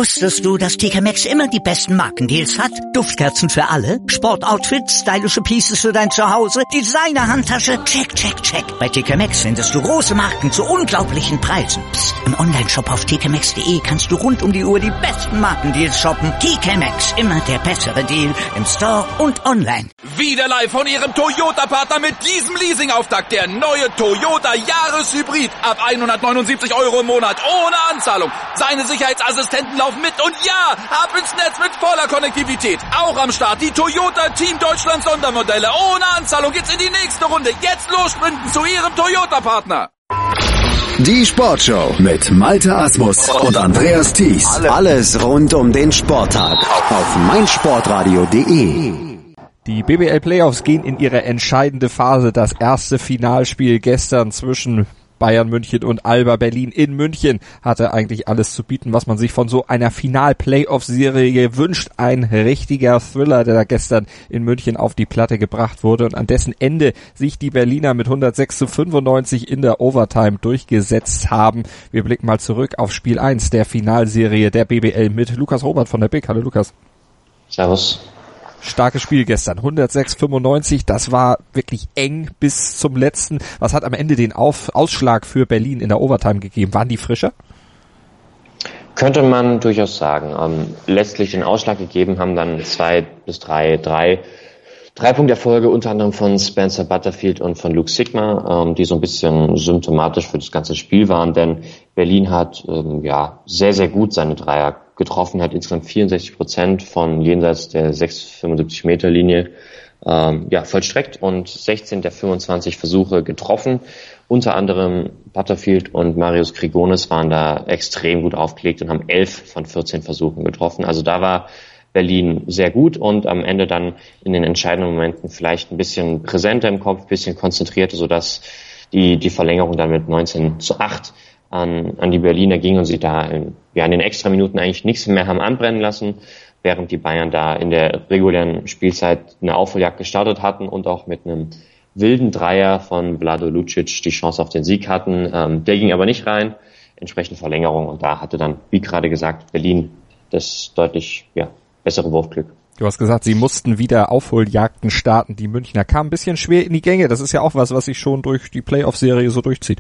Wusstest du, dass TK Maxx immer die besten Markendeals hat? Duftkerzen für alle, Sportoutfits, stylische Pieces für dein Zuhause, Designer-Handtasche, check, check, check. Bei TK Maxx findest du große Marken zu unglaublichen Preisen. Psst. Im Onlineshop auf tkmaxx.de kannst du rund um die Uhr die besten Markendeals shoppen. TK Maxx, immer der bessere Deal im Store und online. Wieder live von Ihrem Toyota-Partner mit diesem Leasing-Auftakt. Der neue Toyota Jahreshybrid. Ab 179 € im Monat. Ohne Anzahlung. Seine Sicherheitsassistenten laufen mit. Und ja, ab ins Netz mit voller Konnektivität. Auch am Start die Toyota Team Deutschland Sondermodelle. Ohne Anzahlung geht's in die nächste Runde. Jetzt los sprinten zu Ihrem Toyota-Partner. Die Sportshow mit Malte Asmus und Andreas Thies. Alles rund um den Sporttag auf meinsportradio.de. Die BBL-Playoffs gehen in ihre entscheidende Phase. Das erste Finalspiel gestern zwischen Bayern München und Alba Berlin in München hatte eigentlich alles zu bieten, was man sich von so einer Final-Playoff-Serie wünscht. Ein richtiger Thriller, der da gestern in München auf die Platte gebracht wurde und an dessen Ende sich die Berliner mit 106:95 in der Overtime durchgesetzt haben. Wir blicken mal zurück auf Spiel 1 der Finalserie der BBL mit Lukas Robert von der BIC. Hallo Lukas. Servus. Starkes Spiel gestern, 106:95, das war wirklich eng bis zum letzten. Was hat am Ende den Ausschlag für Berlin in der Overtime gegeben? Waren die frischer? Könnte man durchaus sagen. Letztlich den Ausschlag gegeben haben dann drei Punkterfolge, unter anderem von Spencer Butterfield und von Luke Sigma, die so ein bisschen symptomatisch für das ganze Spiel waren, denn Berlin hat sehr, sehr gut seine Dreier getroffen, hat insgesamt 64% von jenseits der 6,75 Meter Linie vollstreckt und 16 der 25 Versuche getroffen. Unter anderem Butterfield und Marius Grigonis waren da extrem gut aufgelegt und haben 11 von 14 Versuchen getroffen. Also da war Berlin sehr gut und am Ende dann in den entscheidenden Momenten vielleicht ein bisschen präsenter im Kopf, ein bisschen konzentrierter, sodass die Verlängerung dann mit 19:8 an die Berliner ging und sie da in den Extraminuten eigentlich nichts mehr haben anbrennen lassen, während die Bayern da in der regulären Spielzeit eine Aufholjagd gestartet hatten und auch mit einem wilden Dreier von Vlado Lucic die Chance auf den Sieg hatten. Der ging aber nicht rein, entsprechend Verlängerung und da hatte dann, wie gerade gesagt, Berlin das deutlich bessere Wurfglück. Du hast gesagt, sie mussten wieder Aufholjagden starten. Die Münchner kamen ein bisschen schwer in die Gänge. Das ist ja auch was sich schon durch die Playoff-Serie so durchzieht.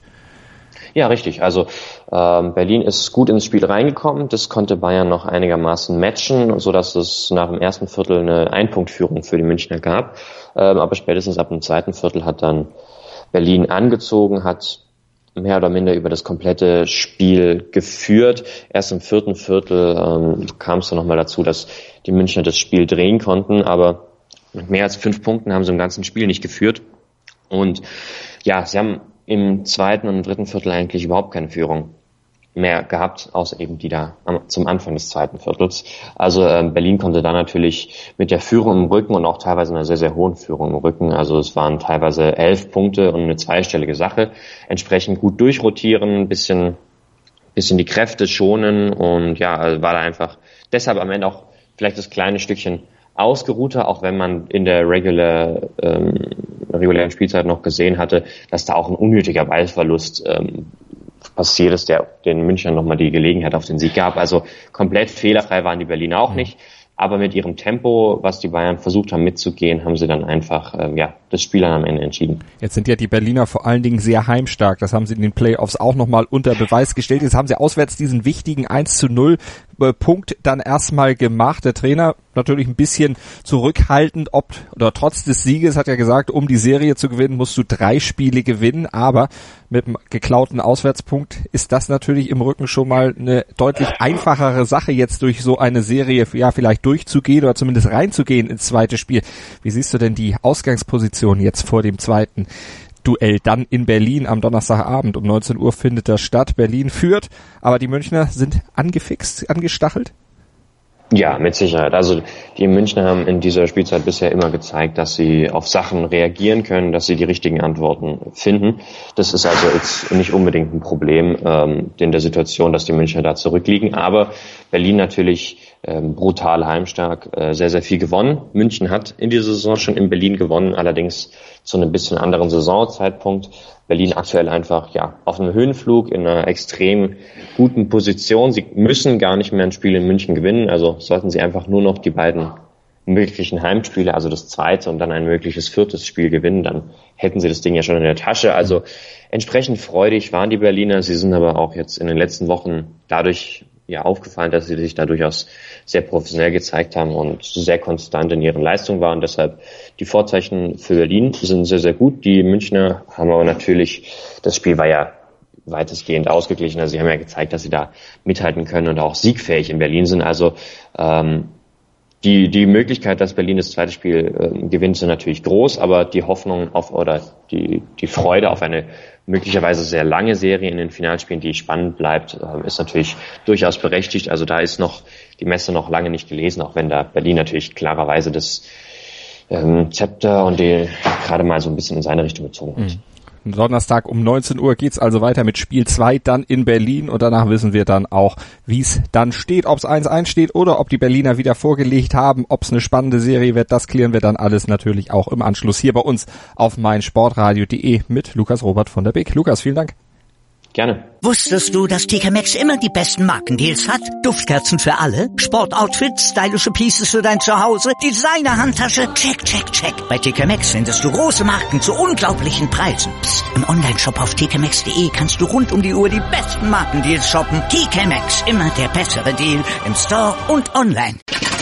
Ja, richtig. Also Berlin ist gut ins Spiel reingekommen. Das konnte Bayern noch einigermaßen matchen, sodass es nach dem ersten Viertel eine Einpunktführung für die Münchner gab. Aber spätestens ab dem zweiten Viertel hat dann Berlin angezogen, hat mehr oder minder über das komplette Spiel geführt. Erst im vierten Viertel kam es dann nochmal dazu, dass die Münchner das Spiel drehen konnten, aber mit mehr als 5 Punkten haben sie im ganzen Spiel nicht geführt. Und ja, sie haben im zweiten und im dritten Viertel eigentlich überhaupt keine Führung mehr gehabt, außer eben die da zum Anfang des zweiten Viertels. Also Berlin konnte da natürlich mit der Führung im Rücken und auch teilweise einer sehr, sehr hohen Führung im Rücken, also es waren teilweise 11 Punkte und eine zweistellige Sache, entsprechend gut durchrotieren, ein bisschen die Kräfte schonen und war da einfach deshalb am Ende auch vielleicht das kleine Stückchen ausgeruhter, auch wenn man in der regulären Spielzeit noch gesehen hatte, dass da auch ein unnötiger Ballverlust passiert ist, der den Münchnern nochmal die Gelegenheit auf den Sieg gab. Also komplett fehlerfrei waren die Berliner auch nicht. Aber mit ihrem Tempo, was die Bayern versucht haben mitzugehen, haben sie dann einfach das Spiel dann am Ende entschieden. Jetzt sind ja die Berliner vor allen Dingen sehr heimstark. Das haben sie in den Playoffs auch nochmal unter Beweis gestellt. Jetzt haben sie auswärts diesen wichtigen 1:0 Punkt dann erstmal gemacht. Der Trainer natürlich ein bisschen zurückhaltend, trotz des Sieges hat er gesagt, um die Serie zu gewinnen, musst du 3 Spiele gewinnen, aber mit dem geklauten Auswärtspunkt ist das natürlich im Rücken schon mal eine deutlich einfachere Sache, jetzt durch so eine Serie vielleicht durchzugehen oder zumindest reinzugehen ins zweite Spiel. Wie siehst du denn die Ausgangsposition jetzt vor dem zweiten Duell dann in Berlin am Donnerstagabend? Um 19 Uhr findet das statt. Berlin führt, aber die Münchner sind angefixt, angestachelt? Ja, mit Sicherheit. Also die Münchner haben in dieser Spielzeit bisher immer gezeigt, dass sie auf Sachen reagieren können, dass sie die richtigen Antworten finden. Das ist also jetzt nicht unbedingt ein Problem in der Situation, dass die Münchner da zurückliegen. Aber Berlin natürlich brutal heimstark, sehr, sehr viel gewonnen. München hat in dieser Saison schon in Berlin gewonnen, allerdings zu einem bisschen anderen Saisonzeitpunkt. Berlin aktuell einfach auf einem Höhenflug in einer extrem guten Position. Sie müssen gar nicht mehr ein Spiel in München gewinnen, also sollten sie einfach nur noch die beiden möglichen Heimspiele, also das zweite und dann ein mögliches viertes Spiel gewinnen, dann hätten sie das Ding ja schon in der Tasche. Also entsprechend freudig waren die Berliner. Sie sind aber auch jetzt in den letzten Wochen dadurch aufgefallen, dass sie sich da durchaus sehr professionell gezeigt haben und sehr konstant in ihren Leistungen waren. Deshalb die Vorzeichen für Berlin sind sehr, sehr gut. Die Münchner haben aber natürlich, das Spiel war ja weitestgehend ausgeglichen. Also sie haben ja gezeigt, dass sie da mithalten können und auch siegfähig in Berlin sind. Also die Möglichkeit, dass Berlin das zweite Spiel gewinnt, sind natürlich groß, aber die Hoffnung auf oder die Freude auf eine möglicherweise sehr lange Serie in den Finalspielen, die spannend bleibt, ist natürlich durchaus berechtigt. Also da ist noch die Messe noch lange nicht gelesen, auch wenn da Berlin natürlich klarerweise das Zepter und die gerade mal so ein bisschen in seine Richtung gezogen hat. Donnerstag um 19 Uhr geht's also weiter mit Spiel 2 dann in Berlin und danach wissen wir dann auch, wie es dann steht, ob es 1-1 steht oder ob die Berliner wieder vorgelegt haben, ob es eine spannende Serie wird, das klären wir dann alles natürlich auch im Anschluss hier bei uns auf meinsportradio.de mit Lukas Robert von der BIK. Lukas, vielen Dank. Gerne. Wusstest du, dass TK Maxx immer die besten Markendeals hat? Duftkerzen für alle, Sportoutfits, stylische Pieces für dein Zuhause, Designer-Handtasche, check, check, check. Bei TK Maxx findest du große Marken zu unglaublichen Preisen. Psst. Im Onlineshop auf tkmaxx.de kannst du rund um die Uhr die besten Markendeals shoppen. TK Maxx, immer der bessere Deal im Store und online.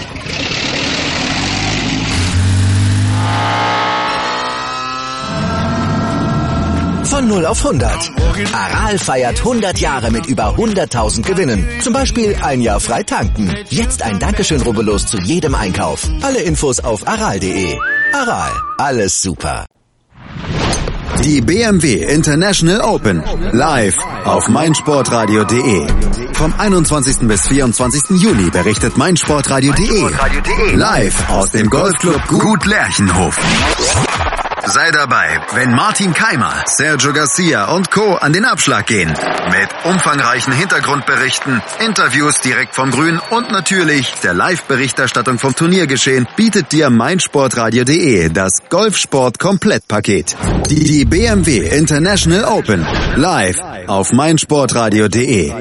Von 0 auf 100. Aral feiert 100 Jahre mit über 100.000 Gewinnen. Zum Beispiel ein Jahr frei tanken. Jetzt ein Dankeschön, rubbellos zu jedem Einkauf. Alle Infos auf aral.de. Aral, alles super. Die BMW International Open. Live auf meinsportradio.de. Vom 21. bis 24. Juni berichtet meinsportradio.de. Live aus dem Golfclub Gut Lerchenhof. Sei dabei, wenn Martin Keimer, Sergio Garcia und Co. an den Abschlag gehen. Mit umfangreichen Hintergrundberichten, Interviews direkt vom Grün und natürlich der Live-Berichterstattung vom Turniergeschehen bietet dir meinsportradio.de das Golfsport-Komplettpaket. Die BMW International Open. Live auf meinsportradio.de.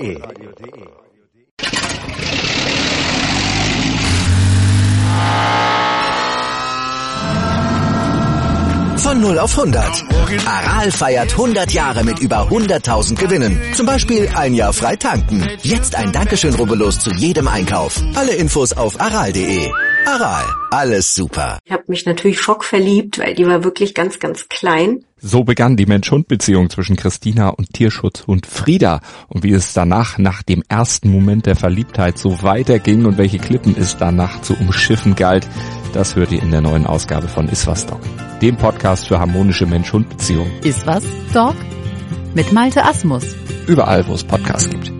Von 0 auf 100. Aral feiert 100 Jahre mit über 100.000 Gewinnen. Zum Beispiel ein Jahr frei tanken. Jetzt ein Dankeschön, rubbellos zu jedem Einkauf. Alle Infos auf aral.de. Aral, alles super. Ich habe mich natürlich schockverliebt, weil die war wirklich ganz, ganz klein. So begann die Mensch-Hund-Beziehung zwischen Christina und Tierschutzhund Frieda. Und wie es danach, nach dem ersten Moment der Verliebtheit, so weiterging und welche Klippen es danach zu umschiffen galt, das hört ihr in der neuen Ausgabe von Iswas Dog, dem Podcast für harmonische Mensch-Hund-Beziehungen. Iswas Dog? Mit Malte Asmus. Überall, wo es Podcasts gibt.